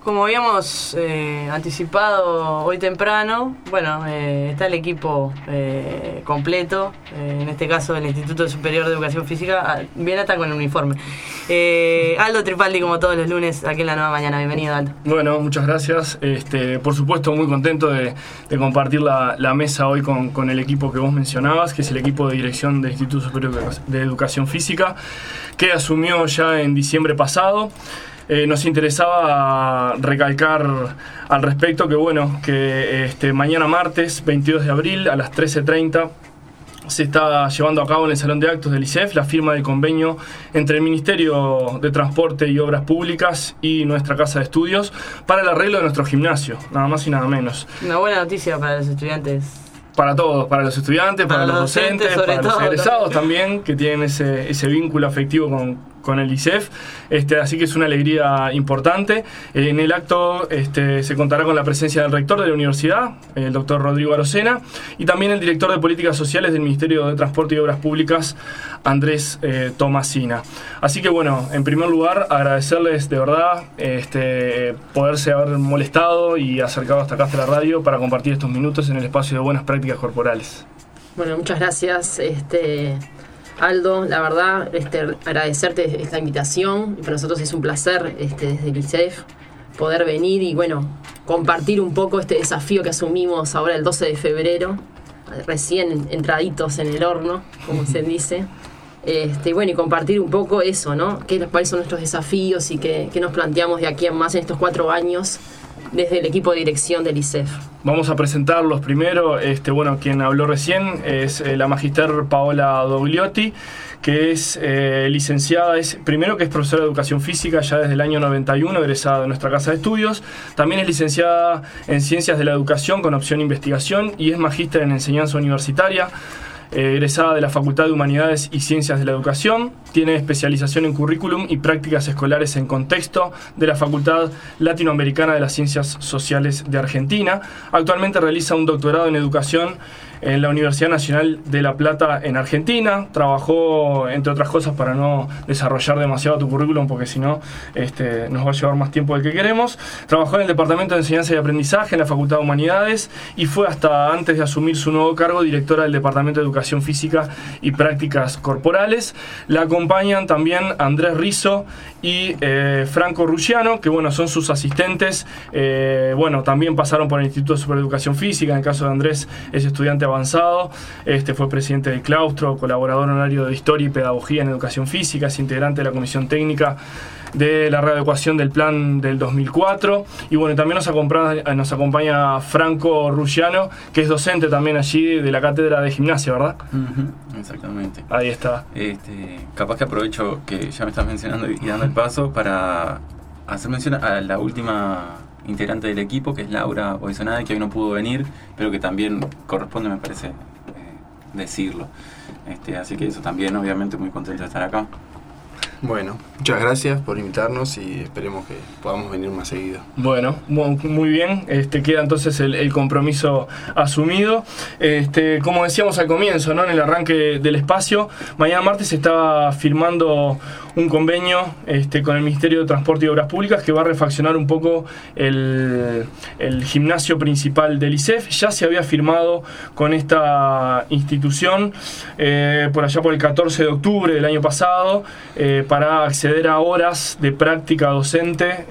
como habíamos anticipado hoy temprano, bueno, está el equipo completo, en este caso el Instituto Superior de Educación Física, viene hasta con el uniforme. Aldo Tripaldi, como todos los lunes, aquí en La Nueva Mañana. Bienvenido, Aldo. Bueno, muchas gracias. Por supuesto, muy contento de compartir la mesa hoy con el equipo que vos mencionabas, que es el equipo de dirección del Instituto Superior de Educación Física, que asumió ya en diciembre pasado. Nos interesaba recalcar al respecto que mañana martes 22 de abril a las 13:30 se está llevando a cabo en el Salón de Actos del ISEF la firma del convenio entre el Ministerio de Transporte y Obras Públicas y nuestra Casa de Estudios para el arreglo de nuestro gimnasio, nada más y nada menos. Una buena noticia para los estudiantes. Para todos, para los estudiantes, para los docentes, para los egresados también, que tienen ese vínculo afectivo con el ISEF, así que es una alegría importante. En el acto se contará con la presencia del rector de la universidad, el doctor Rodrigo Arocena, y también el director de Políticas Sociales del Ministerio de Transporte y Obras Públicas, Andrés Tomasina. Así que bueno, en primer lugar, agradecerles de verdad poderse haber molestado y acercado hasta acá hasta la radio para compartir estos minutos en el espacio de buenas prácticas corporales. Bueno, muchas gracias, Aldo, la verdad, agradecerte esta invitación. Para nosotros es un placer desde el ISEF poder venir y compartir un poco este desafío que asumimos ahora el 12 de febrero, recién entraditos en el horno, como se dice. Y compartir un poco eso, ¿no? Cuáles son nuestros desafíos y qué nos planteamos de aquí en más en estos 4 años desde el equipo de dirección del ISEF. Vamos a presentarlos primero. Quien habló recién es la magister Paola Dogliotti, que es licenciada, primero que es profesora de Educación Física ya desde el año 91, egresada de nuestra Casa de Estudios. También es licenciada en Ciencias de la Educación con opción investigación y es magíster en Enseñanza Universitaria. Egresada de la Facultad de Humanidades y Ciencias de la Educación, tiene especialización en currículum y prácticas escolares en contexto de la Facultad Latinoamericana de las Ciencias Sociales de Argentina. Actualmente realiza un doctorado en educación en la Universidad Nacional de La Plata en Argentina. Trabajó, entre otras cosas, para no desarrollar demasiado tu currículum, porque si no nos va a llevar más tiempo del que queremos. Trabajó en el Departamento de Enseñanza y Aprendizaje en la Facultad de Humanidades y fue hasta antes de asumir su nuevo cargo directora del Departamento de Educación Física y Prácticas Corporales. La acompañan también Andrés Rizzo y Franco Ruggiano, que son sus asistentes. También pasaron por el Instituto Superior de Educación Física. En el caso de Andrés es estudiante avanzado, fue presidente del claustro, colaborador honorario de Historia y Pedagogía en Educación Física, es integrante de la Comisión Técnica de la readecuación del plan del 2004. Y también nos acompaña Franco Ruggiano, que es docente también allí de la cátedra de gimnasia, ¿verdad? Exactamente. Ahí está. Capaz que aprovecho que ya me estás mencionando y dando el paso para hacer mención a la última integrante del equipo, que es Laura Oizonade, que hoy no pudo venir, pero que también corresponde, me parece, decirlo. Así que eso también, obviamente, muy contento de estar acá. Bueno, muchas gracias por invitarnos y esperemos que podamos venir más seguido. Bueno, muy bien. Queda entonces el compromiso asumido. Como decíamos al comienzo, ¿no? En el arranque del espacio, mañana martes se está firmando un convenio con el Ministerio de Transporte y Obras Públicas que va a refaccionar un poco el gimnasio principal del ISEF. Ya se había firmado con esta institución por allá por el 14 de octubre del año pasado, para acceder a horas de práctica docente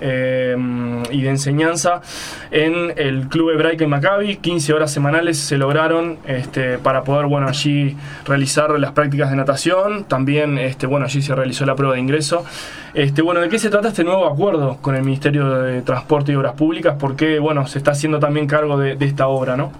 y de enseñanza en el Club Hebraica y Maccabi. 15 horas semanales se lograron para poder allí realizar las prácticas de natación. También allí se realizó la prueba de ingreso. ¿De qué se trata este nuevo acuerdo con el Ministerio de Transporte y Obras Públicas? Porque se está haciendo también cargo de esta obra, ¿no?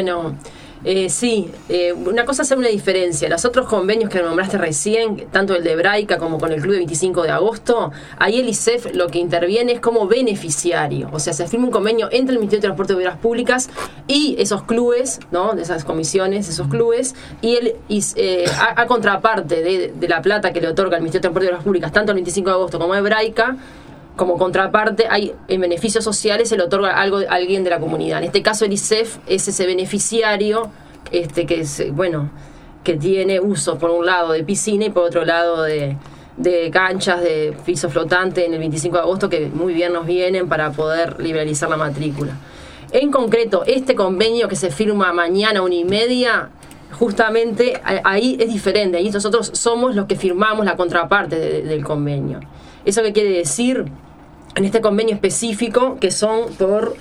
Una cosa es hacer una diferencia. Los otros convenios que nombraste recién, tanto el de Hebraica como con el Club de 25 de agosto, ahí el ISEF lo que interviene es como beneficiario. O sea, se firma un convenio entre el Ministerio de Transporte y Obras Públicas y esos clubes, ¿no? De esas comisiones, esos clubes, y a contraparte de la plata que le otorga el Ministerio de Transporte y Obras Públicas, tanto el 25 de agosto como a Hebraica, como contraparte, hay en beneficios sociales se le otorga algo a alguien de la comunidad. En este caso el ISEF es ese beneficiario que tiene uso por un lado de piscina y por otro lado de de canchas de piso flotante en el 25 de agosto que muy bien nos vienen para poder liberalizar la matrícula. En concreto, este convenio que se firma mañana 1:30, justamente ahí es diferente. Ahí nosotros somos los que firmamos la contraparte del convenio. ¿Eso qué quiere decir? En este convenio específico, que son por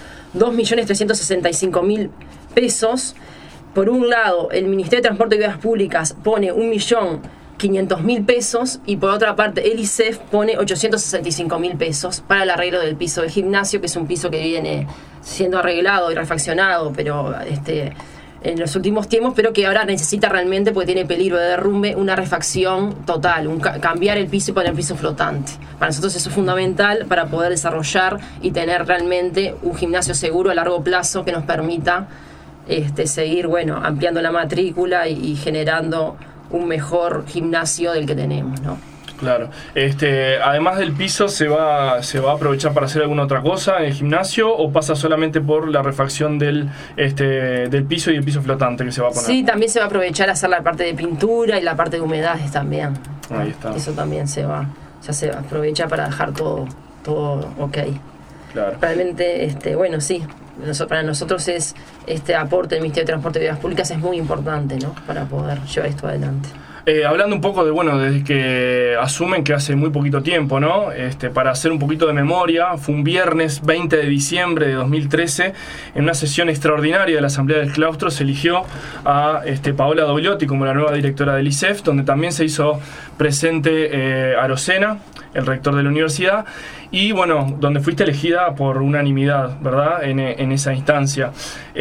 2.365.000 pesos, por un lado, el Ministerio de Transporte y Vías Públicas pone 1.500.000 pesos y por otra parte el ISEF pone 865.000 pesos para el arreglo del piso de gimnasio, que es un piso que viene siendo arreglado y refaccionado, pero en los últimos tiempos, pero que ahora necesita realmente, porque tiene peligro de derrumbe, una refacción total, cambiar el piso y poner piso flotante. Para nosotros eso es fundamental para poder desarrollar y tener realmente un gimnasio seguro a largo plazo que nos permita seguir ampliando la matrícula y generando un mejor gimnasio del que tenemos, ¿no? Claro. Además del piso, ¿se va a aprovechar para hacer alguna otra cosa en el gimnasio o pasa solamente por la refacción del piso y el piso flotante que se va a poner? Sí, también se va a aprovechar a hacer la parte de pintura y la parte de humedades también. Ahí está. Eso también ya se aprovecha para dejar todo ok. Claro. Realmente, sí. Para nosotros este aporte del Ministerio de Transporte y Vías Públicas es muy importante, ¿no? Para poder llevar esto adelante. Hablando un poco desde que asumen, que hace muy poquito tiempo, ¿no? Para hacer un poquito de memoria, fue un viernes 20 de diciembre de 2013, en una sesión extraordinaria de la Asamblea del Claustro, se eligió a Paola Dogliotti como la nueva directora del ISEF, donde también se hizo presente Arocena, el rector de la universidad, y donde fuiste elegida por unanimidad, ¿verdad? En esa instancia.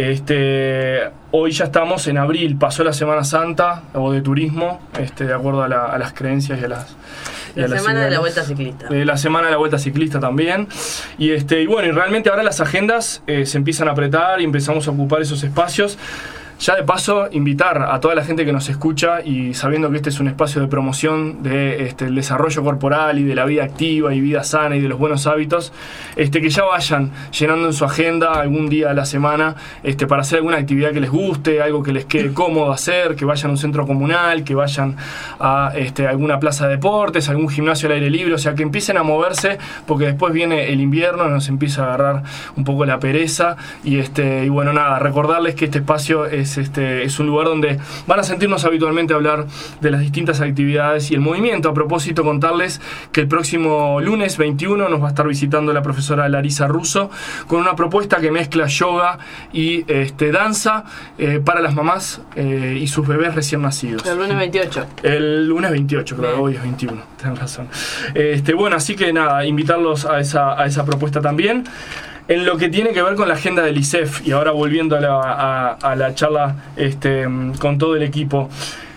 Hoy ya estamos en abril, pasó la Semana Santa o de turismo, de acuerdo a las creencias y a las... La semana de la Vuelta Ciclista. La semana de la Vuelta Ciclista también. Y realmente ahora las agendas se empiezan a apretar y empezamos a ocupar esos espacios. Ya de paso, invitar a toda la gente que nos escucha, y sabiendo que este es un espacio de promoción del desarrollo corporal y de la vida activa y vida sana y de los buenos hábitos, que ya vayan llenando en su agenda algún día a la semana para hacer alguna actividad que les guste, algo que les quede cómodo hacer, que vayan a un centro comunal, que vayan a alguna plaza de deportes, algún gimnasio al aire libre, o sea, que empiecen a moverse, porque después viene el invierno, nos empieza a agarrar un poco la pereza, y recordarles que este espacio es un lugar donde van a sentirnos habitualmente hablar de las distintas actividades y el movimiento. A propósito, contarles que el próximo lunes 21 nos va a estar visitando la profesora Larisa Russo con una propuesta que mezcla yoga y danza para las mamás y sus bebés recién nacidos. El lunes 28. El lunes 28, claro, hoy es 21, tenés razón. Así que nada, invitarlos a esa propuesta también. En lo que tiene que ver con la agenda del ISEF, y ahora volviendo a la charla con todo el equipo,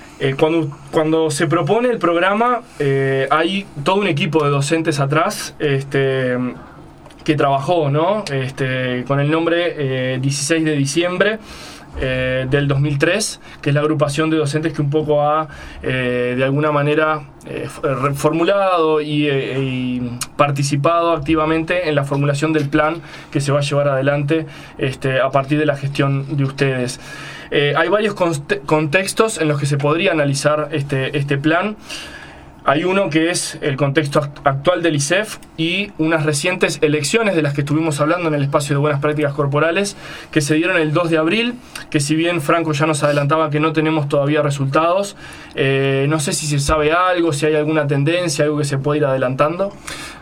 cuando se propone el programa, hay todo un equipo de docentes atrás que trabajó, ¿no? Con el nombre 16 de diciembre del 2003, que es la agrupación de docentes que un poco ha de alguna manera formulado y participado activamente en la formulación del plan que se va a llevar adelante a partir de la gestión de ustedes. Hay varios contextos en los que se podría analizar este plan. Hay uno que es el contexto actual del ISEF y unas recientes elecciones de las que estuvimos hablando en el espacio de buenas prácticas corporales, que se dieron el 2 de abril, que si bien Franco ya nos adelantaba que no tenemos todavía resultados, no sé si se sabe algo, si hay alguna tendencia, algo que se puede ir adelantando.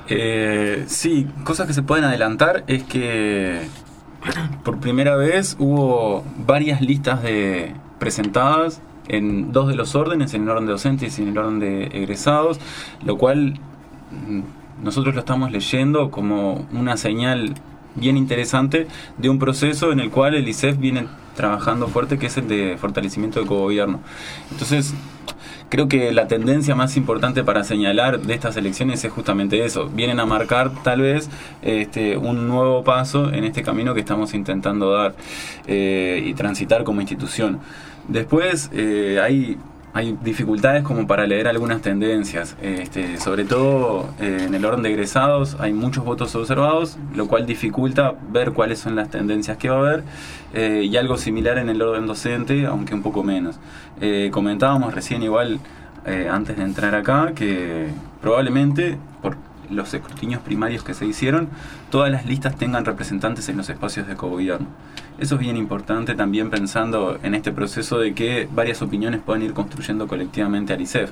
Sí, cosas que se pueden adelantar es que por primera vez hubo varias listas presentadas en dos de los órdenes, en el orden de docentes y en el orden de egresados, lo cual nosotros lo estamos leyendo como una señal bien interesante de un proceso en el cual el ISEF viene trabajando fuerte, que es el de fortalecimiento del cogobierno. Entonces, creo que la tendencia más importante para señalar de estas elecciones es justamente eso. Vienen a marcar tal vez un nuevo paso en este camino que estamos intentando dar y transitar como institución. Después hay dificultades como para leer algunas tendencias, sobre todo en el orden de egresados hay muchos votos observados, lo cual dificulta ver cuáles son las tendencias que va a haber, y algo similar en el orden docente, aunque un poco menos. Comentábamos recién igual, antes de entrar acá, que probablemente, por los escrutinios primarios que se hicieron, todas las listas tengan representantes en los espacios de cogobierno. Eso es bien importante también pensando en este proceso de que varias opiniones puedan ir construyendo colectivamente al ISEF.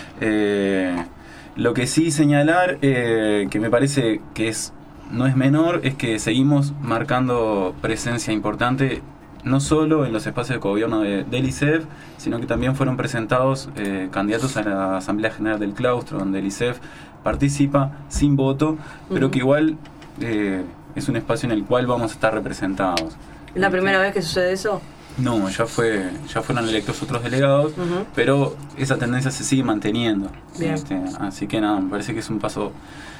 Lo que sí señalar, que me parece que no es menor, es que seguimos marcando presencia importante no solo en los espacios de cogobierno del ISEF, sino que también fueron presentados candidatos a la Asamblea General del Claustro, donde el ISEF participa sin voto, pero que igual es un espacio en el cual vamos a estar representados. ¿Es la primera vez que sucede eso? No, ya fueron electos otros delegados, pero esa tendencia se sigue manteniendo. Así que nada, me parece que es un paso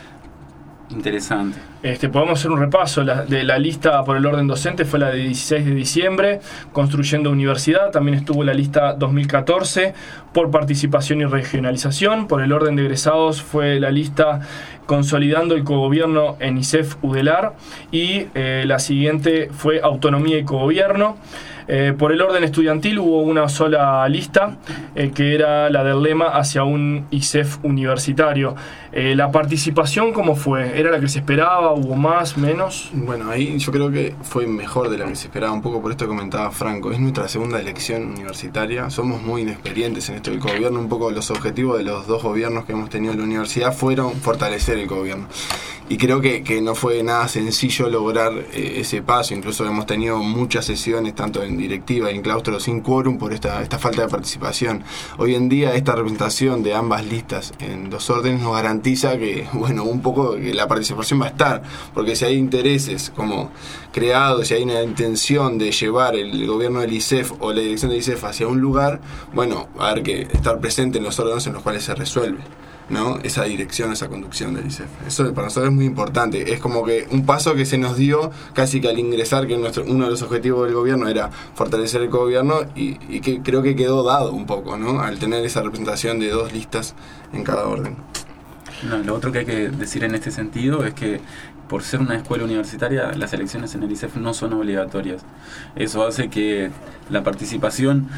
interesante. Podemos hacer un repaso de la lista por el orden docente. Fue la de 16 de diciembre, Construyendo Universidad. También estuvo la lista 2014 por participación y regionalización. Por el orden de egresados fue la lista Consolidando el Cogobierno en ISEF UDELAR, y la siguiente fue Autonomía y Cogobierno. Por el orden estudiantil hubo una sola lista, que era la del lema Hacia un ISEF universitario. ¿La participación cómo fue? ¿Era la que se esperaba? ¿Hubo más, menos? Bueno, ahí yo creo que fue mejor de la que se esperaba, un poco por esto que comentaba Franco. Es nuestra segunda elección universitaria, somos muy inexperientes en esto del cogobierno. Un poco los objetivos de los dos gobiernos que hemos tenido en la universidad fueron fortalecer el cogobierno. Y creo que no fue nada sencillo lograr ese paso. Incluso hemos tenido muchas sesiones, tanto en directiva y en claustro, sin quórum por esta falta de participación. Hoy en día esta representación de ambas listas en los órdenes nos garantiza que, bueno, un poco que la participación va a estar. Porque si hay intereses como creados, si hay una intención de llevar el gobierno del ISEF o la dirección del ISEF hacia un lugar, bueno, va a haber que estar presente en los órdenes en los cuales se resuelve, ¿no? Esa dirección, esa conducción del ISEF. Eso para nosotros es muy importante. Es como que un paso que se nos dio casi que al ingresar, que uno de los objetivos del gobierno era fortalecer el gobierno, y que creo que quedó dado un poco, ¿no? Al tener esa representación de dos listas en cada orden. No, lo otro que hay que decir en este sentido es que por ser una escuela universitaria, las elecciones en el ISEF no son obligatorias. Eso hace que la participación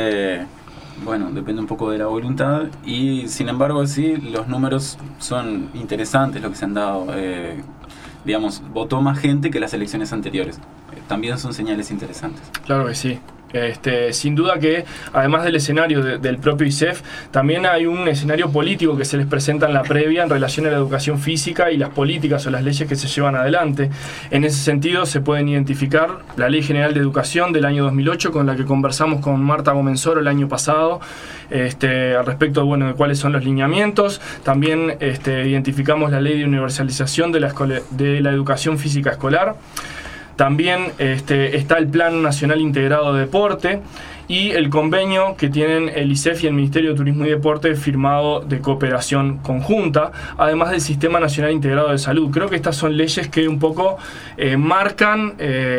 depende un poco de la voluntad, y sin embargo sí, los números son interesantes lo que se han dado. Votó más gente que las elecciones anteriores. También son señales interesantes. Claro que sí. Sin duda que además del escenario del propio ISEF, también hay un escenario político que se les presenta en la previa en relación a la educación física y las políticas o las leyes que se llevan adelante. En ese sentido se pueden identificar la Ley General de Educación del año 2008, con la que conversamos con Marta Gomenzoro el año pasado, al respecto de cuáles son los lineamientos. También identificamos la Ley de Universalización de la Educación Física Escolar. También está el Plan Nacional Integrado de Deporte y el convenio que tienen el ISEF y el Ministerio de Turismo y Deporte firmado de cooperación conjunta, además del Sistema Nacional Integrado de Salud. Creo que estas son leyes que un poco marcan,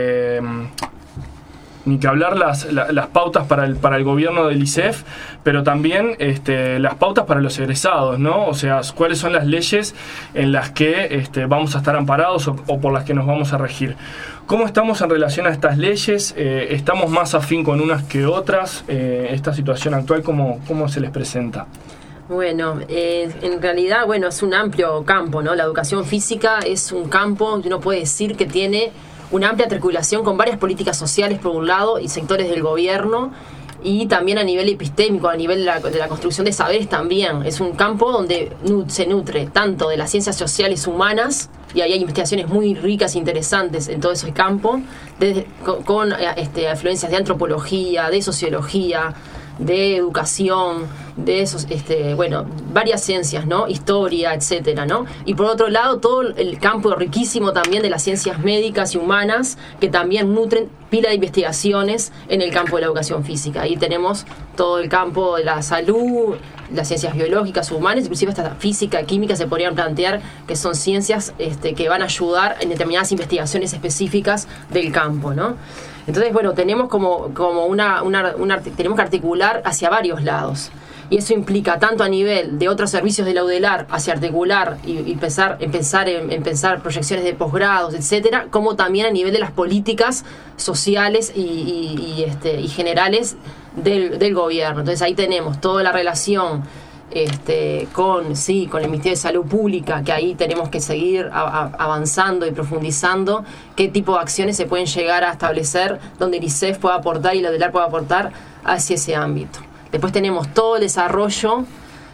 ni que hablar, las pautas para el gobierno del ISEF, pero también las pautas para los egresados, ¿no? O sea, cuáles son las leyes en las que vamos a estar amparados o por las que nos vamos a regir. ¿Cómo estamos en relación a estas leyes? ¿Estamos más afín con unas que otras? ¿Esta situación actual cómo se les presenta? Bueno, en realidad, es un amplio campo, ¿no? La educación física es un campo que uno puede decir que tiene una amplia articulación con varias políticas sociales por un lado y sectores del gobierno, y también a nivel epistémico, a nivel de la construcción de saberes también. Es un campo donde se nutre tanto de las ciencias sociales humanas, y ahí hay investigaciones muy ricas e interesantes en todo ese campo, con afluencias de antropología, de sociología, de educación, de esos, varias ciencias, ¿no? Historia, etcétera, ¿no? Y por otro lado, todo el campo riquísimo también de las ciencias médicas y humanas, que también nutren pila de investigaciones en el campo de la educación física. Ahí tenemos todo el campo de la salud, las ciencias biológicas, humanas, inclusive hasta física, química, se podrían plantear que son ciencias que van a ayudar en determinadas investigaciones específicas del campo, ¿no? Entonces, tenemos tenemos que articular hacia varios lados. Y eso implica tanto a nivel de otros servicios de la UDELAR, hacia articular y pensar proyecciones de posgrados, etcétera, como también a nivel de las políticas sociales y generales del gobierno. Entonces ahí tenemos toda la relación con el Ministerio de Salud Pública, que ahí tenemos que seguir avanzando y profundizando qué tipo de acciones se pueden llegar a establecer donde el ISEF pueda aportar y la DELAR pueda aportar hacia ese ámbito. Después tenemos todo el desarrollo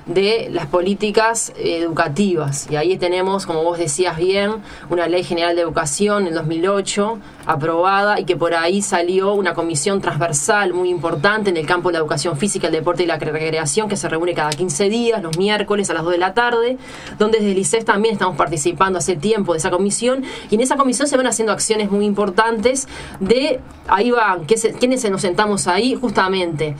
de las políticas educativas, y ahí tenemos, como vos decías bien, una Ley General de Educación en 2008 aprobada, y que por ahí salió una comisión transversal muy importante en el campo de la educación física, el deporte y la recreación, que se reúne cada 15 días, los miércoles a las 2 de la tarde, donde desde el ISEF también estamos participando hace tiempo de esa comisión, y en esa comisión se van haciendo acciones muy importantes ahí van, ¿quiénes nos sentamos ahí? Justamente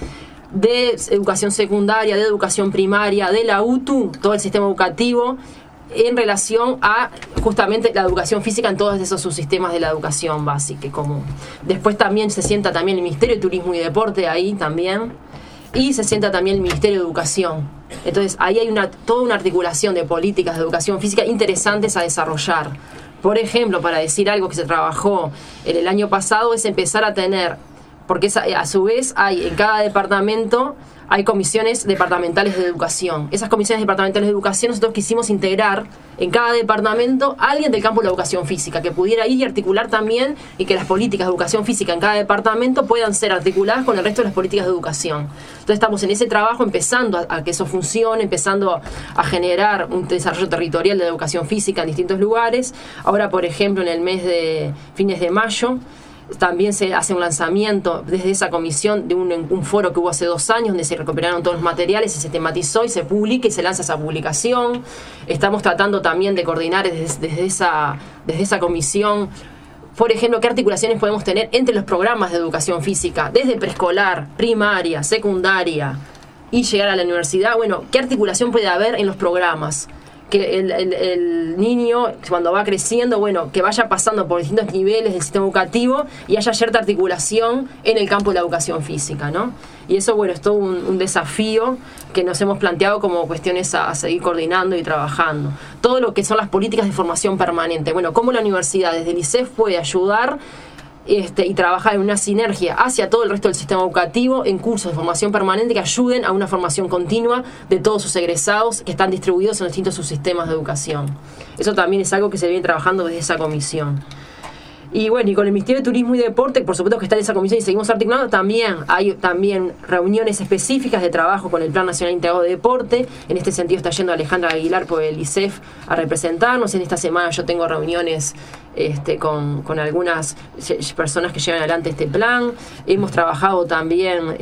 de educación secundaria, de educación primaria, de la UTU, todo el sistema educativo, en relación a justamente la educación física en todos esos subsistemas de la educación básica y común. Después también se sienta también el Ministerio de Turismo y Deporte ahí también, y se sienta también el Ministerio de Educación. Entonces ahí hay toda una articulación de políticas de educación física interesantes a desarrollar. Por ejemplo, para decir algo que se trabajó en el año pasado, es empezar a tener, porque a su vez hay en cada departamento hay comisiones departamentales de educación. Esas comisiones departamentales de educación nosotros quisimos integrar en cada departamento a alguien del campo de la educación física, que pudiera ir y articular también, y que las políticas de educación física en cada departamento puedan ser articuladas con el resto de las políticas de educación. Entonces estamos en ese trabajo empezando a que eso funcione, empezando a generar un desarrollo territorial de la educación física en distintos lugares. Ahora, por ejemplo, en el mes de fines de mayo, también se hace un lanzamiento desde esa comisión de un foro que hubo hace 2 años, donde se recuperaron todos los materiales, se sistematizó y se publica y se lanza esa publicación. Estamos tratando también de coordinar desde esa comisión, por ejemplo, qué articulaciones podemos tener entre los programas de educación física, desde preescolar, primaria, secundaria y llegar a la universidad. Bueno, qué articulación puede haber en los programas, que el niño cuando va creciendo, bueno, que vaya pasando por distintos niveles del sistema educativo y haya cierta articulación en el campo de la educación física, ¿no? Y eso, bueno, es todo un desafío que nos hemos planteado como cuestiones a seguir coordinando y trabajando. Todo lo que son las políticas de formación permanente, bueno, cómo la universidad desde el ISEF puede ayudar y trabajar en una sinergia hacia todo el resto del sistema educativo en cursos de formación permanente que ayuden a una formación continua de todos sus egresados que están distribuidos en distintos subsistemas de educación. Eso también es algo que se viene trabajando desde esa comisión. Y bueno, y con el Ministerio de Turismo y Deporte, por supuesto que está en esa comisión y seguimos articulando, también hay reuniones específicas de trabajo con el Plan Nacional Integrado de Deporte. En este sentido está yendo Alejandra Aguilar por el ISEF a representarnos. En esta semana yo tengo reuniones con algunas personas que llevan adelante este plan. Hemos trabajado también,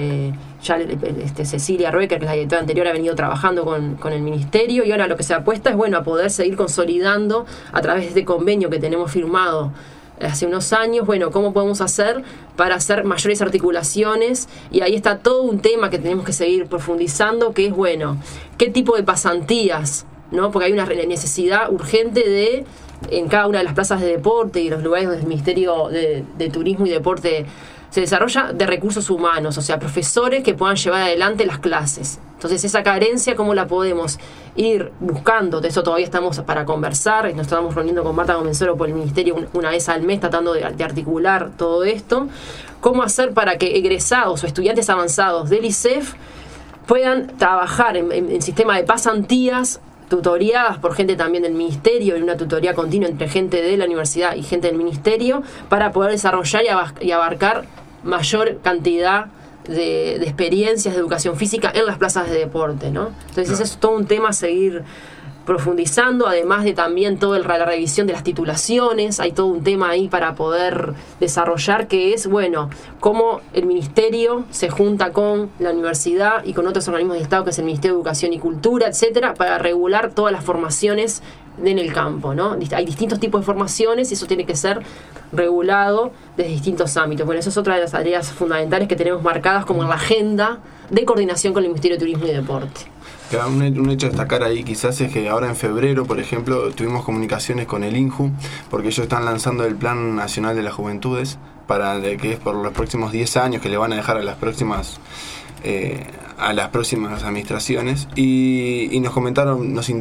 Cecilia Ruecker, que es la directora anterior, ha venido trabajando con el Ministerio, y ahora lo que se apuesta es, bueno, a poder seguir consolidando a través de este convenio que tenemos firmado hace unos años, bueno, cómo podemos hacer para hacer mayores articulaciones, y ahí está todo un tema que tenemos que seguir profundizando, que es, bueno, qué tipo de pasantías, ¿no? Porque hay una necesidad urgente en cada una de las plazas de deporte y los lugares donde el Ministerio de Turismo y Deporte se desarrolla, de recursos humanos, o sea, profesores que puedan llevar adelante las clases. Entonces, esa carencia, ¿cómo la podemos ir buscando? De eso todavía estamos para conversar, nos estamos reuniendo con Marta Comensoro por el Ministerio una vez al mes, tratando de articular todo esto. ¿Cómo hacer para que egresados o estudiantes avanzados del ISEF puedan trabajar en sistema de pasantías, tutoriadas por gente también del Ministerio, en una tutoría continua entre gente de la universidad y gente del Ministerio, para poder desarrollar y abarcar mayor cantidad de experiencias de educación física en las plazas de deporte, ¿no? Entonces ese es todo un tema a seguir profundizando, además de también toda la revisión de las titulaciones. Hay todo un tema ahí para poder desarrollar, que es, bueno, cómo el Ministerio se junta con la universidad y con otros organismos de Estado, que es el Ministerio de Educación y Cultura, etcétera, para regular todas las formaciones en el campo, ¿no? Hay distintos tipos de formaciones y eso tiene que ser regulado desde distintos ámbitos. Bueno, eso es otra de las tareas fundamentales que tenemos marcadas como en la agenda de coordinación con el Ministerio de Turismo y Deporte. Un hecho a destacar ahí quizás es que ahora en febrero, por ejemplo, tuvimos comunicaciones con el INJU, porque ellos están lanzando el Plan Nacional de las Juventudes, que es por los próximos 10 años, que le van a dejar a las próximas administraciones, y nos comentaron,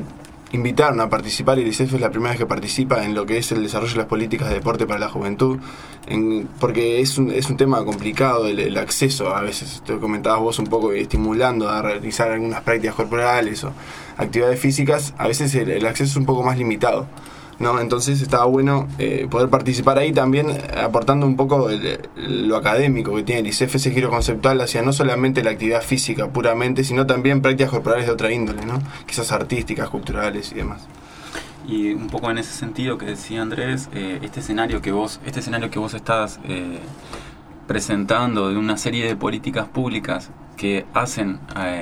invitaron a participar, y el ISEF es la primera vez que participa en lo que es el desarrollo de las políticas de deporte para la juventud, porque es un tema complicado el acceso. A veces, te comentabas vos un poco, estimulando a realizar algunas prácticas corporales o actividades físicas, a veces el acceso es un poco más limitado, ¿no? Entonces estaba bueno poder participar ahí también, aportando un poco lo académico que tiene el ISEF, ese giro conceptual hacia no solamente la actividad física puramente, sino también prácticas corporales de otra índole, ¿no? Quizás artísticas, culturales y demás. Y un poco en ese sentido que decía Andrés, este escenario que vos estás presentando de una serie de políticas públicas que hacen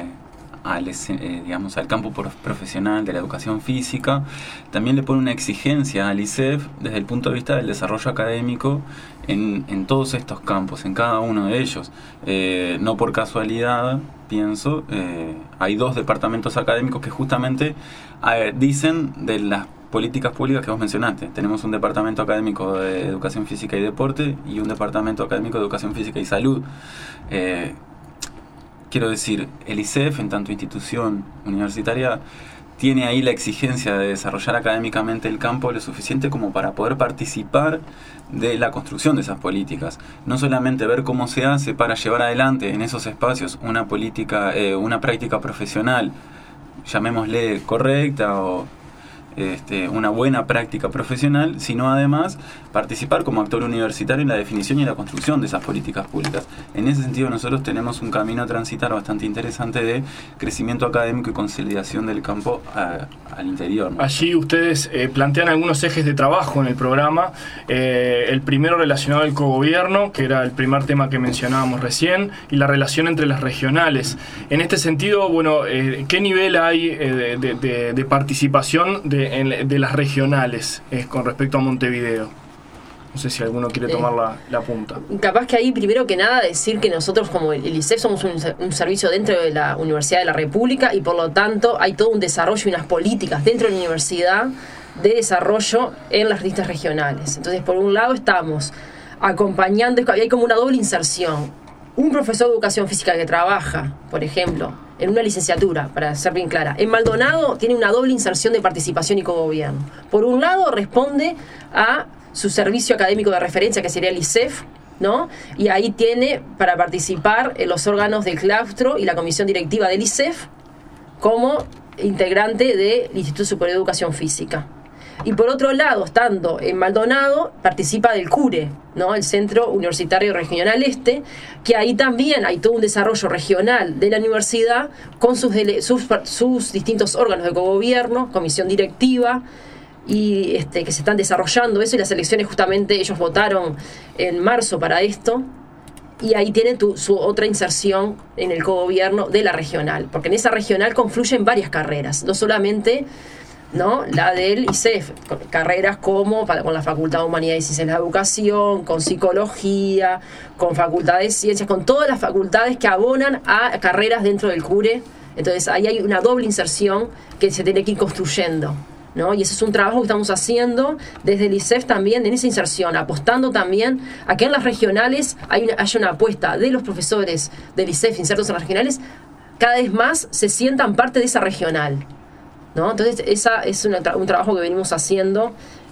al campo profesional de la educación física, también le pone una exigencia al ISEF desde el punto de vista del desarrollo académico en todos estos campos, en cada uno de ellos. No por casualidad, pienso, hay 2 departamentos académicos que justamente dicen de las políticas públicas que vos mencionaste. Tenemos un departamento académico de educación física y deporte y un departamento académico de educación física y salud. Quiero decir, el ISEF, en tanto institución universitaria, tiene ahí la exigencia de desarrollar académicamente el campo lo suficiente como para poder participar de la construcción de esas políticas. No solamente ver cómo se hace para llevar adelante en esos espacios una política, una práctica profesional, llamémosle correcta o una buena práctica profesional, sino además participar como actor universitario en la definición y la construcción de esas políticas públicas. En ese sentido nosotros tenemos un camino a transitar bastante interesante de crecimiento académico y consolidación del campo al interior, ¿no? Allí ustedes plantean algunos ejes de trabajo en el programa, el primero relacionado al cogobierno, que era el primer tema que mencionábamos recién, y la relación entre las regionales. En este sentido, bueno, ¿qué nivel hay de participación de las regionales con respecto a Montevideo? No sé si alguno quiere tomar la punta. Capaz que ahí, primero que nada, decir que nosotros como el ISEF somos un servicio dentro de la Universidad de la República y por lo tanto hay todo un desarrollo y unas políticas dentro de la universidad de desarrollo en las listas regionales. Entonces, por un lado estamos acompañando, hay como una doble inserción. Un profesor de educación física que trabaja, por ejemplo, en una licenciatura, para ser bien clara, en Maldonado tiene una doble inserción de participación y cogobierno. Por un lado responde a su servicio académico de referencia, que sería el ISEF, ¿no? Y ahí tiene para participar en los órganos del claustro y la comisión directiva del ISEF como integrante del Instituto Superior de Educación Física. Y por otro lado, estando en Maldonado, participa del CURE, ¿no? El Centro Universitario Regional Este, que ahí también hay todo un desarrollo regional de la universidad con sus distintos órganos de cogobierno, comisión directiva, y que se están desarrollando eso, y las elecciones justamente ellos votaron en marzo para esto, y ahí tienen su otra inserción en el cogobierno de la regional, porque en esa regional confluyen varias carreras, no solamente, ¿no?, la del ISEF, carreras como con la Facultad de Humanidades y Ciencias de la Educación, con Psicología, con Facultad de Ciencias, con todas las facultades que abonan a carreras dentro del CURE. Entonces ahí hay una doble inserción que se tiene que ir construyendo, ¿no? Y ese es un trabajo que estamos haciendo desde el ISEF también en esa inserción, apostando también a que en las regionales haya una apuesta de los profesores del ISEF insertos en las regionales, cada vez más se sientan parte de esa regional, ¿no? Entonces esa es un trabajo que venimos haciendo,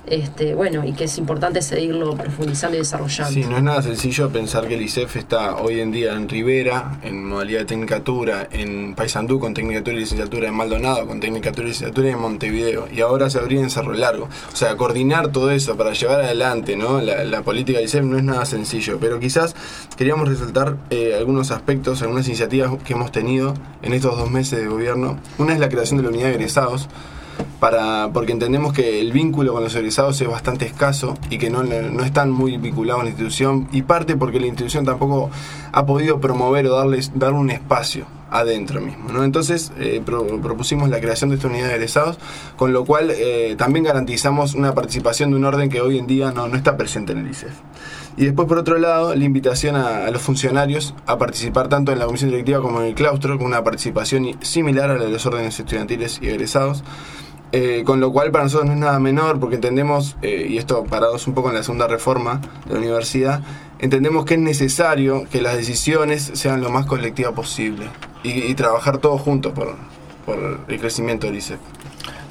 y que es importante seguirlo profundizando y desarrollando. Sí, no es nada sencillo pensar que el ISEF está hoy en día en Rivera, en modalidad de tecnicatura, en Paysandú con tecnicatura y licenciatura, en Maldonado con tecnicatura y licenciatura, y en Montevideo, y ahora se abría en Cerro Largo. O sea, coordinar todo eso para llevar adelante, ¿no?, la política del ISEF no es nada sencillo, pero quizás queríamos resaltar algunos aspectos, algunas iniciativas que hemos tenido en estos 2 meses de gobierno. Una es la creación de la unidad de egresados, porque entendemos que el vínculo con los egresados es bastante escaso y que no están muy vinculados a la institución, y parte porque la institución tampoco ha podido promover o dar un espacio adentro mismo, ¿no? Entonces propusimos la creación de esta unidad de egresados, con lo cual también garantizamos una participación de un orden que hoy en día no está presente en el ISEF. Y después, por otro lado, la invitación a los funcionarios a participar tanto en la comisión directiva como en el claustro, con una participación similar a la de los órdenes estudiantiles y egresados, con lo cual para nosotros no es nada menor, porque entendemos, y esto parados un poco en la segunda reforma de la universidad, entendemos que es necesario que las decisiones sean lo más colectivas posible y trabajar todos juntos por el crecimiento del ISEF.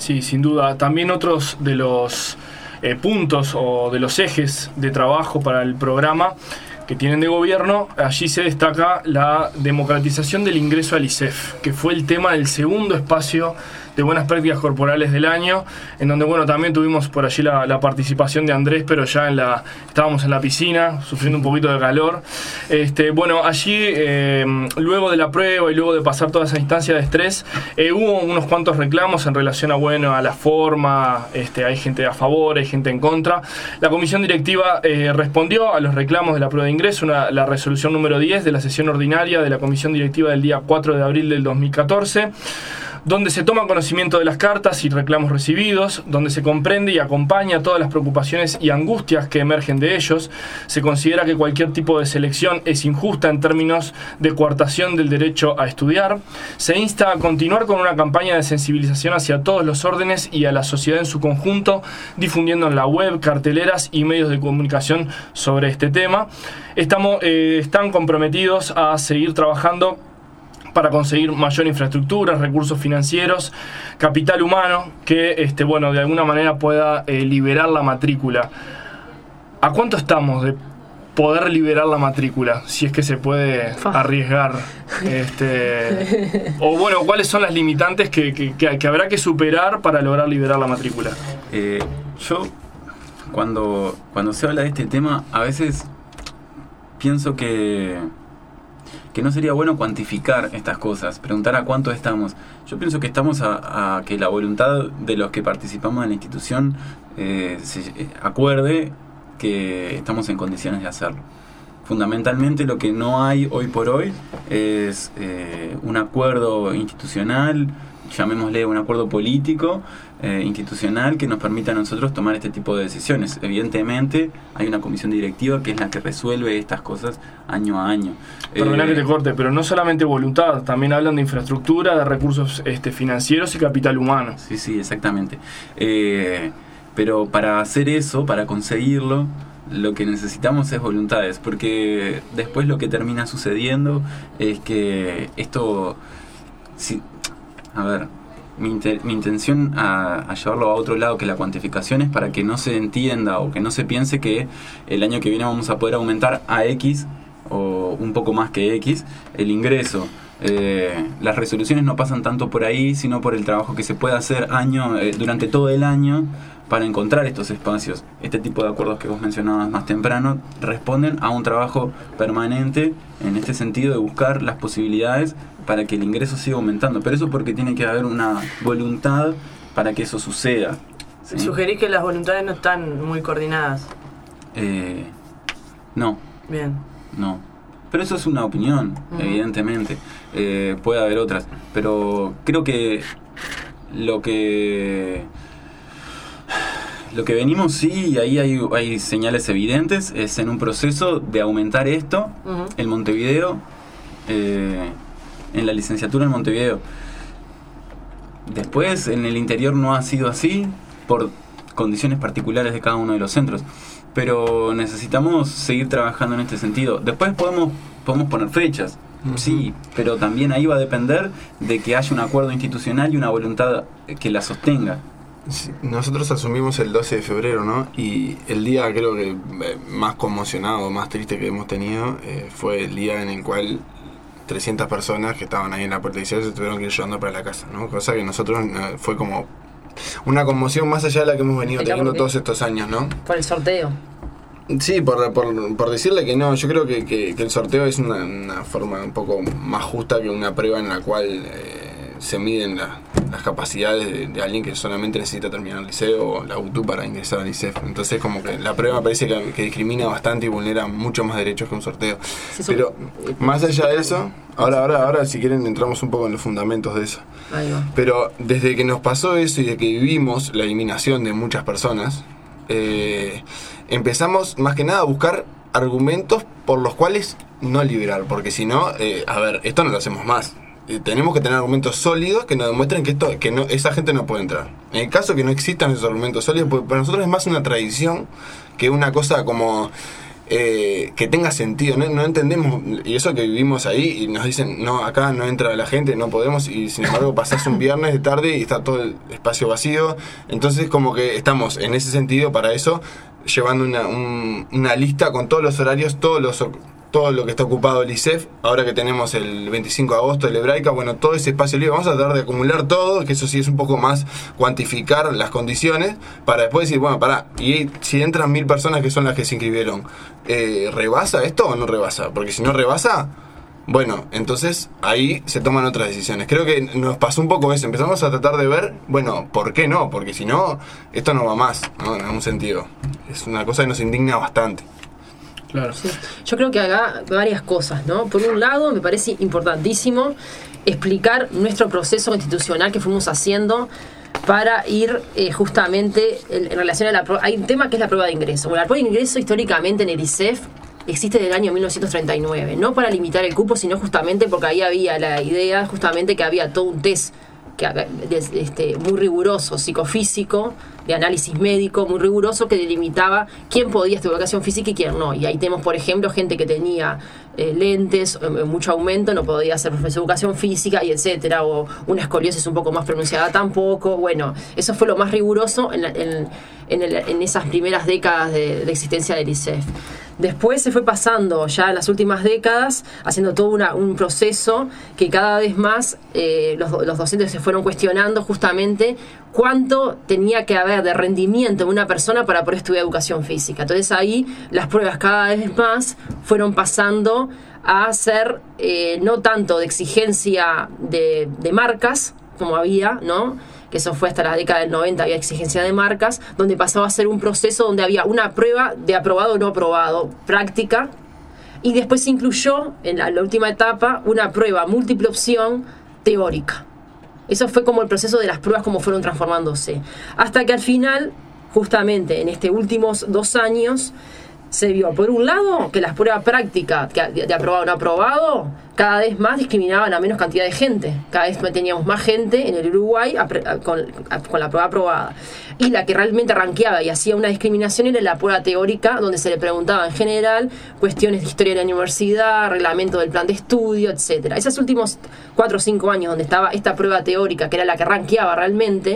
Sí, sin duda. También otros de los puntos o de los ejes de trabajo para el programa que tienen de gobierno, allí se destaca la democratización del ingreso al ISEF, que fue el tema del segundo espacio de buenas prácticas corporales del año, en donde bueno, también tuvimos por allí la participación de Andrés, pero ya estábamos en la piscina, sufriendo un poquito de calor. Bueno, allí, luego de la prueba y luego de pasar toda esa instancia de estrés, hubo unos cuantos reclamos en relación a la forma, hay gente a favor, hay gente en contra. La comisión directiva respondió a los reclamos de la prueba de ingreso, la resolución número 10 de la sesión ordinaria de la comisión directiva del día 4 de abril del 2014, donde se toma conocimiento de las cartas y reclamos recibidos, donde se comprende y acompaña todas las preocupaciones y angustias que emergen de ellos. Se considera que cualquier tipo de selección es injusta en términos de coartación del derecho a estudiar. Se insta a continuar con una campaña de sensibilización hacia todos los órdenes y a la sociedad en su conjunto, difundiendo en la web, carteleras y medios de comunicación sobre este tema. Están comprometidos a seguir trabajando para conseguir mayor infraestructura, recursos financieros, capital humano, que de alguna manera pueda liberar la matrícula. ¿A cuánto estamos de poder liberar la matrícula? Si es que se puede arriesgar. O bueno, ¿cuáles son las limitantes que habrá que superar para lograr liberar la matrícula? Yo, cuando se habla de este tema, a veces pienso que no sería bueno cuantificar estas cosas, preguntar a cuánto estamos. Yo pienso que estamos a que la voluntad de los que participamos en la institución se acuerde que estamos en condiciones de hacerlo. Fundamentalmente lo que no hay hoy por hoy es un acuerdo institucional, llamémosle un acuerdo político, institucional, que nos permita a nosotros tomar este tipo de decisiones. Evidentemente hay una comisión directiva que es la que resuelve estas cosas año a año. Perdona que te corte, pero no solamente voluntad, también hablan de infraestructura, de recursos financieros y capital humano. Sí, exactamente. Pero para hacer eso, para conseguirlo, lo que necesitamos es voluntades, porque después lo que termina sucediendo es que esto... Mi intención a llevarlo a otro lado que la cuantificación es para que no se entienda o que no se piense que el año que viene vamos a poder aumentar a X o un poco más que X el ingreso. Las resoluciones no pasan tanto por ahí, sino por el trabajo que se puede hacer durante todo el año para encontrar estos espacios. Este tipo de acuerdos que vos mencionabas más temprano responden a un trabajo permanente en este sentido de buscar las posibilidades para que el ingreso siga aumentando. Pero eso porque tiene que haber una voluntad para que eso suceda, ¿sí? ¿Sugerís que las voluntades no están muy coordinadas? No. Bien. No. Pero eso es una opinión, evidentemente. Puede haber otras. Pero creo que lo que venimos, sí, y ahí hay señales evidentes, es en un proceso de aumentar esto en Montevideo, en la licenciatura en Montevideo. Después, en el interior no ha sido así, por condiciones particulares de cada uno de los centros. Pero necesitamos seguir trabajando en este sentido. Después podemos poner fechas, sí, pero también ahí va a depender de que haya un acuerdo institucional y una voluntad que la sostenga. Sí, nosotros asumimos el 12 de febrero, ¿no? Y el día creo que más conmocionado, más triste que hemos tenido fue el día en el cual 300 personas que estaban ahí en la puerta de se tuvieron que ir llevando para la casa, ¿no? Cosa que nosotros fue como una conmoción más allá de la que hemos venido teniendo todos estos años, ¿no? Por el sorteo. Sí, por decirle que no, yo creo que el sorteo es una forma un poco más justa que una prueba en la cual se miden las capacidades de alguien que solamente necesita terminar el liceo o la UTU para ingresar al ISEF. Entonces como que la prueba me parece que discrimina bastante y vulnera mucho más derechos que un sorteo. Sí, pero más allá de eso, ahora si quieren entramos un poco en los fundamentos de eso. Ahí va. Pero desde que nos pasó eso y de que vivimos la eliminación de muchas personas, empezamos más que nada a buscar argumentos por los cuales no liberar, porque si no, esto no lo hacemos más. Tenemos que tener argumentos sólidos que nos demuestren que esa gente no puede entrar. En el caso que no existan esos argumentos sólidos, porque para nosotros es más una tradición que una cosa como que tenga sentido. No entendemos, y eso que vivimos ahí y nos dicen, no, acá no entra la gente, no podemos, y sin embargo pasás un viernes de tarde y está todo el espacio vacío. Entonces como que estamos en ese sentido para eso llevando una lista con todos los horarios, todo lo que está ocupado el ISEF, ahora que tenemos el 25 de agosto el Hebraica, bueno, todo ese espacio libre, vamos a tratar de acumular todo, que eso sí es un poco más cuantificar las condiciones, para después decir, bueno, pará, y si entran 1000 personas que son las que se inscribieron, ¿rebasa esto o no rebasa? Porque si no rebasa, bueno, entonces ahí se toman otras decisiones. Creo que nos pasó un poco eso, empezamos a tratar de ver, bueno, ¿por qué no? Porque si no, esto no va más, ¿no? En algún sentido. Es una cosa que nos indigna bastante. Claro. Sí. Yo creo que haga varias cosas, ¿no? Por un lado, me parece importantísimo explicar nuestro proceso institucional que fuimos haciendo para ir justamente en relación a la prueba. Hay un tema que es la prueba de ingreso. Bueno, la prueba de ingreso históricamente en el ISEF existe desde el año 1939, no para limitar el cupo, sino justamente porque ahí había la idea justamente que había todo un test muy riguroso, psicofísico, de análisis médico, muy riguroso, que delimitaba quién podía estudiar educación física y quién no. Y ahí tenemos, por ejemplo, gente que tenía lentes, mucho aumento, no podía hacer profesor de educación física, y etcétera, o una escoliosis un poco más pronunciada tampoco. Bueno, eso fue lo más riguroso en esas primeras décadas de existencia del ISEF. Después se fue pasando ya en las últimas décadas, haciendo todo un proceso que cada vez más los docentes se fueron cuestionando justamente cuánto tenía que haber de rendimiento en una persona para poder estudiar educación física. Entonces ahí las pruebas cada vez más fueron pasando a ser no tanto de exigencia de marcas como había, ¿no? Que eso fue hasta la década del 90, había exigencia de marcas, donde pasaba a ser un proceso donde había una prueba de aprobado o no aprobado, práctica, y después se incluyó en la última etapa una prueba múltiple opción teórica. Eso fue como el proceso de las pruebas, como fueron transformándose. Hasta que al final, justamente en estos últimos 2 años, se vio, por un lado, que las pruebas prácticas de aprobado o no aprobado cada vez más discriminaban a menos cantidad de gente. Cada vez teníamos más gente en el Uruguay con la prueba aprobada. Y la que realmente rankeaba y hacía una discriminación era la prueba teórica, donde se le preguntaba en general cuestiones de historia de la universidad, reglamento del plan de estudio, etcétera. Esos últimos 4 o 5 años donde estaba esta prueba teórica, que era la que rankeaba realmente,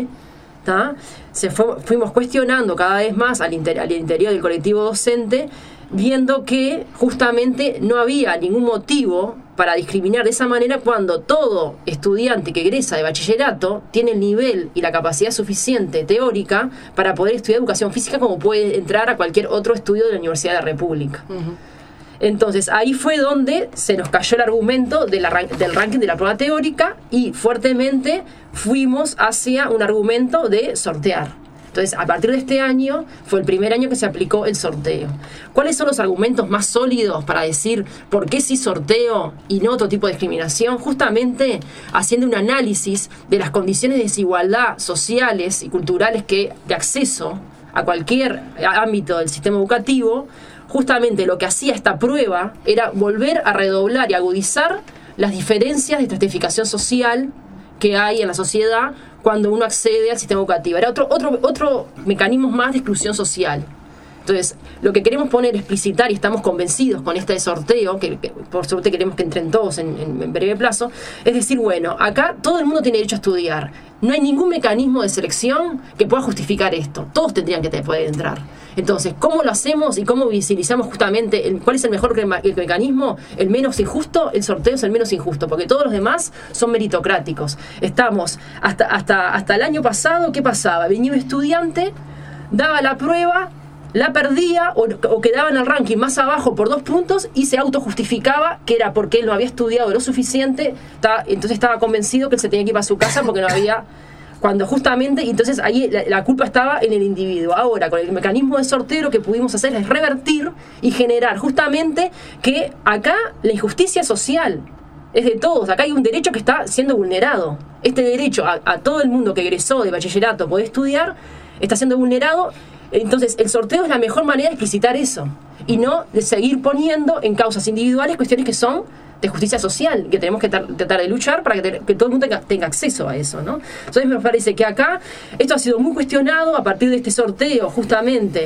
fuimos cuestionando cada vez más al interior del colectivo docente, viendo que justamente no había ningún motivo para discriminar de esa manera cuando todo estudiante que egresa de bachillerato tiene el nivel y la capacidad suficiente teórica para poder estudiar educación física como puede entrar a cualquier otro estudio de la Universidad de la República. Uh-huh. Entonces ahí fue donde se nos cayó el argumento del ranking de la prueba teórica y fuertemente fuimos hacia un argumento de sortear. Entonces a partir de este año fue el primer año que se aplicó el sorteo. ¿Cuáles son los argumentos más sólidos para decir por qué sí sorteo y no otro tipo de discriminación? Justamente haciendo un análisis de las condiciones de desigualdad sociales y culturales de acceso a cualquier ámbito del sistema educativo. Justamente lo que hacía esta prueba era volver a redoblar y agudizar las diferencias de estratificación social que hay en la sociedad cuando uno accede al sistema educativo. Era otro mecanismo más de exclusión social. Entonces, lo que queremos explicitar, y estamos convencidos con este sorteo, que por suerte queremos que entren todos en breve plazo, es decir, bueno, acá todo el mundo tiene derecho a estudiar. No hay ningún mecanismo de selección que pueda justificar esto. Todos tendrían que poder entrar. Entonces, ¿cómo lo hacemos y cómo visibilizamos justamente cuál es el mejor mecanismo? El menos injusto, el sorteo es el menos injusto, porque todos los demás son meritocráticos. Estamos, hasta el año pasado, ¿qué pasaba? Venía un estudiante, daba la prueba, la perdía o quedaba en el ranking más abajo por 2 puntos y se autojustificaba que era porque él no había estudiado lo suficiente, entonces estaba convencido que él se tenía que ir para su casa porque no había... Cuando justamente, entonces ahí la culpa estaba en el individuo. Ahora, con el mecanismo de sorteo, lo que pudimos hacer es revertir y generar justamente que acá la injusticia social es de todos. Acá hay un derecho que está siendo vulnerado. Este derecho a todo el mundo que egresó de bachillerato poder estudiar está siendo vulnerado. Entonces, el sorteo es la mejor manera de explicitar eso y no de seguir poniendo en causas individuales cuestiones que son de justicia social, que tenemos que tratar de luchar para que todo el mundo tenga acceso a eso, ¿no? Entonces me parece que acá esto ha sido muy cuestionado a partir de este sorteo, justamente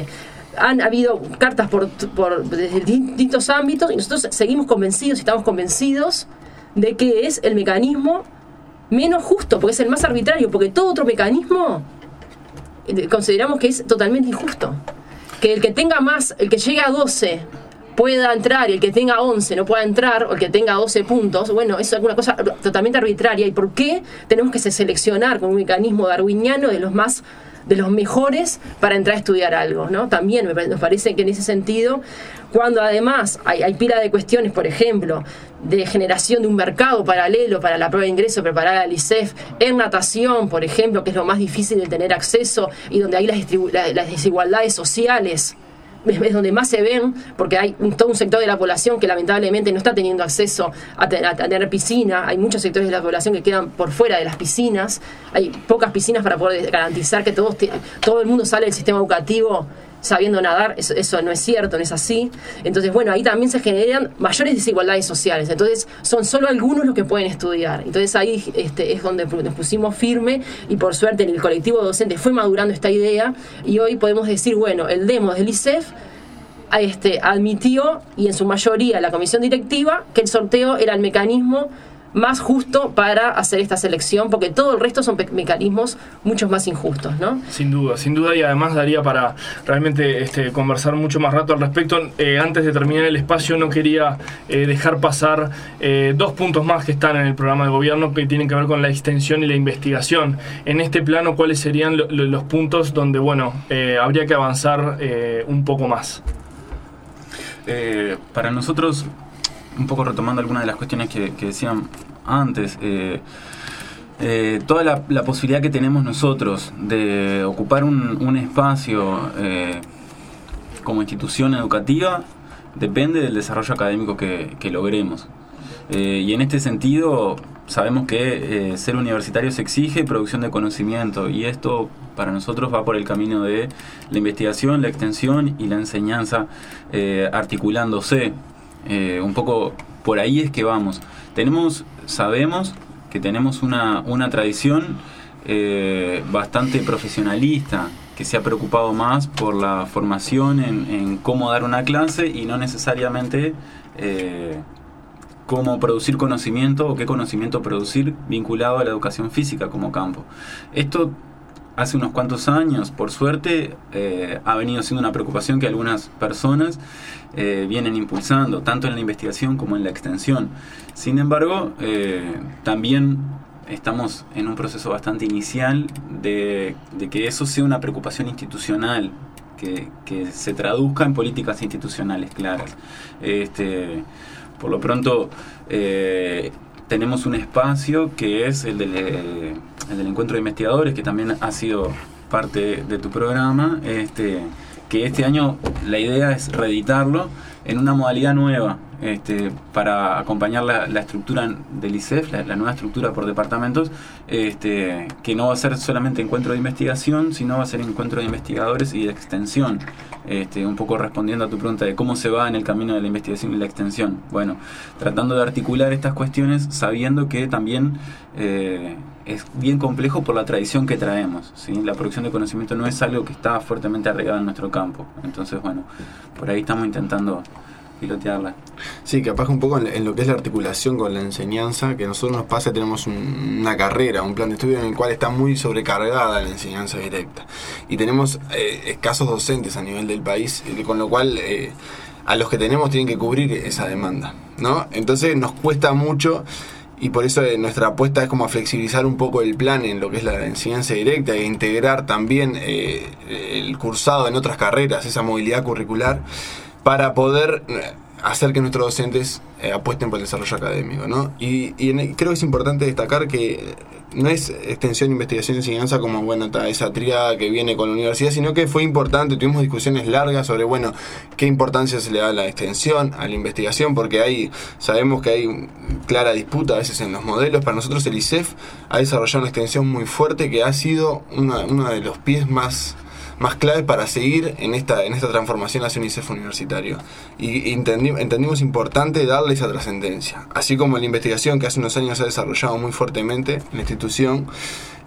han habido cartas desde distintos ámbitos y nosotros estamos convencidos de que es el mecanismo menos justo, porque es el más arbitrario, porque todo otro mecanismo consideramos que es totalmente injusto. Que el que tenga más, el que llegue a 12 pueda entrar y el que tenga 11 no pueda entrar, o el que tenga 12 puntos, bueno, eso es alguna cosa totalmente arbitraria. ¿Y por qué tenemos que seleccionar con un mecanismo darwiniano de los mejores para entrar a estudiar algo, ¿no? También nos parece que en ese sentido, cuando además hay pila de cuestiones, por ejemplo, de generación de un mercado paralelo para la prueba de ingreso preparada al ISEF, en natación, por ejemplo, que es lo más difícil de tener acceso y donde hay las desigualdades sociales, es donde más se ven, porque hay todo un sector de la población que lamentablemente no está teniendo acceso a tener piscina. Hay muchos sectores de la población que quedan por fuera de las piscinas. Hay pocas piscinas para poder garantizar que todo el mundo sale del sistema educativo sabiendo nadar. Eso no es cierto, no es así. Entonces, bueno, ahí también se generan mayores desigualdades sociales. Entonces, son solo algunos los que pueden estudiar. Entonces, ahí es donde nos pusimos firme y por suerte en el colectivo docente fue madurando esta idea y hoy podemos decir, bueno, el demo del ISEF admitió, y en su mayoría la comisión directiva, que el sorteo era el mecanismo más justo para hacer esta selección, porque todo el resto son mecanismos mucho más injustos, ¿no? Sin duda, y además daría para realmente conversar mucho más rato al respecto. Antes de terminar el espacio, no quería dejar pasar 2 puntos más que están en el programa de gobierno que tienen que ver con la extensión y la investigación. En este plano, ¿cuáles serían los puntos donde, bueno, habría que avanzar un poco más? Para nosotros, un poco retomando algunas de las cuestiones que decían antes, toda la posibilidad que tenemos nosotros de ocupar un espacio como institución educativa depende del desarrollo académico que logremos. Y en este sentido sabemos que ser universitario se exige producción de conocimiento, y esto para nosotros va por el camino de la investigación, la extensión y la enseñanza articulándose. Un poco por ahí es que vamos. Sabemos que tenemos una tradición bastante profesionalista, que se ha preocupado más por la formación en cómo dar una clase y no necesariamente cómo producir conocimiento o qué conocimiento producir vinculado a la educación física como campo. Esto hace unos cuantos años, por suerte, ha venido siendo una preocupación que algunas personas vienen impulsando, tanto en la investigación como en la extensión. Sin embargo, también estamos en un proceso bastante inicial de que eso sea una preocupación institucional, que se traduzca en políticas institucionales claras. Por lo pronto, tenemos un espacio que es el del encuentro de investigadores, que también ha sido parte de tu programa, que este año la idea es reeditarlo en una modalidad nueva, para acompañar la estructura del ISEF, la nueva estructura por departamentos, que no va a ser solamente encuentro de investigación, sino va a ser encuentro de investigadores y de extensión. Un poco respondiendo a tu pregunta de cómo se va en el camino de la investigación y la extensión. Bueno, tratando de articular estas cuestiones, sabiendo que también es bien complejo por la tradición que traemos, ¿sí? La producción de conocimiento no es algo que está fuertemente arraigado en nuestro campo. Entonces, bueno, por ahí estamos intentando pilotearla. Sí, capaz un poco en lo que es la articulación con la enseñanza, que a nosotros nos pasa, tenemos una carrera, un plan de estudio en el cual está muy sobrecargada la enseñanza directa. Y tenemos escasos docentes a nivel del país, con lo cual a los que tenemos tienen que cubrir esa demanda, ¿no? Entonces nos cuesta mucho, y por eso nuestra apuesta es como a flexibilizar un poco el plan en lo que es la enseñanza directa e integrar también el cursado en otras carreras, esa movilidad curricular, para poder hacer que nuestros docentes apuesten por el desarrollo académico, ¿no? Y creo que es importante destacar que no es extensión, investigación y enseñanza como, bueno, esa tríada que viene con la universidad, sino que fue importante, tuvimos discusiones largas sobre, bueno, qué importancia se le da a la extensión, a la investigación, porque sabemos que hay clara disputa a veces en los modelos. Para nosotros el ISEF ha desarrollado una extensión muy fuerte que ha sido uno de los pies más clave para seguir en esta transformación hacia un ISEF universitario. Y entendimos importante darle esa trascendencia. Así como la investigación, que hace unos años se ha desarrollado muy fuertemente en la institución,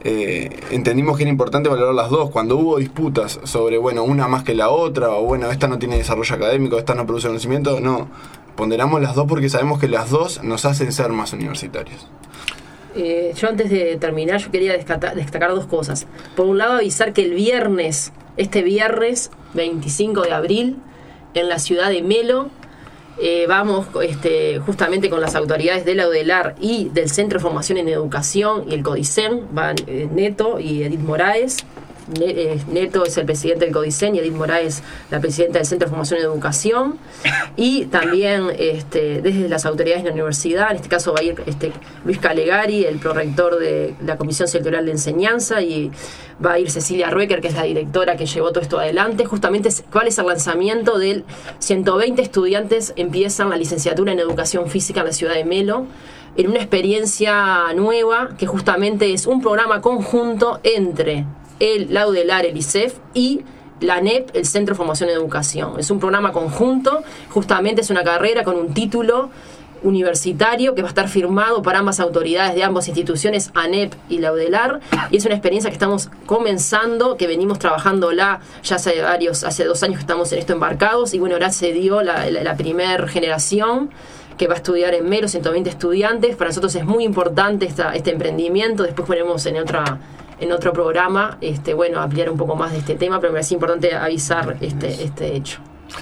entendimos que era importante valorar las dos. Cuando hubo disputas sobre, bueno, una más que la otra, o bueno, esta no tiene desarrollo académico, esta no produce conocimiento, no. Ponderamos las dos porque sabemos que las dos nos hacen ser más universitarios. Yo antes de terminar, yo quería destacar dos cosas. Por un lado, avisar que este viernes 25 de abril, en la ciudad de Melo, vamos justamente con las autoridades de la UDELAR y del Centro de Formación en Educación y el CODICEN, van Neto y Edith Moraes. Neto es el presidente del CODICEN y Edith Moraes la presidenta del Centro de Formación en Educación, y también desde las autoridades de la universidad, en este caso va a ir Luis Calegari, el prorector de la Comisión Sectorial de Enseñanza, y va a ir Cecilia Ruecker, que es la directora que llevó todo esto adelante. Justamente, ¿cuál es el lanzamiento del 120 estudiantes empiezan la licenciatura en Educación Física en la ciudad de Melo, en una experiencia nueva que justamente es un programa conjunto entre la UDELAR, el ISEF, y la ANEP, el Centro de Formación en Educación. Es un programa conjunto, justamente es una carrera con un título universitario que va a estar firmado para ambas autoridades de ambas instituciones, ANEP y la UDELAR, y es una experiencia que estamos comenzando, que venimos trabajándola ya hace 2 años que estamos en esto embarcados, y bueno, ahora se dio la primer generación que va a estudiar en Melo, 120 estudiantes. Para nosotros es muy importante este emprendimiento. Después ponemos en otro programa, ampliar un poco más de este tema, pero me parece importante avisar este hecho.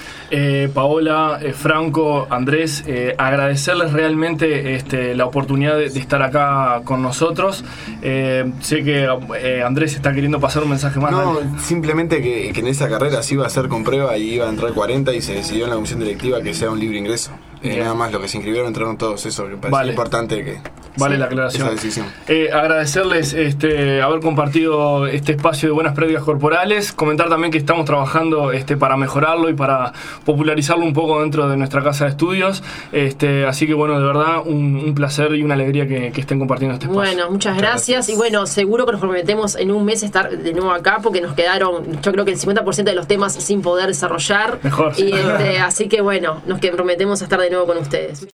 Paola, Franco, Andrés, agradecerles realmente la oportunidad de estar acá con nosotros. Sé que Andrés está queriendo pasar un mensaje más. No, simplemente que en esa carrera se iba a hacer con prueba y iba a entrar 40 y se decidió en la comisión directiva que sea un libre ingreso. Nada más, lo que se inscribieron entraron todos, eso que parece importante que... Vale, la aclaración. Esa decisión. Agradecerles haber compartido este espacio de buenas prácticas corporales, comentar también que estamos trabajando para mejorarlo y para popularizarlo un poco dentro de nuestra casa de estudios, así que bueno, de verdad un placer y una alegría que estén compartiendo este espacio. Bueno, muchas gracias. Y bueno, seguro que nos prometemos en un mes estar de nuevo acá, porque nos quedaron, yo creo que el 50% de los temas sin poder desarrollar. Mejor. Y así que bueno, nos prometemos estar de nuevo con ustedes.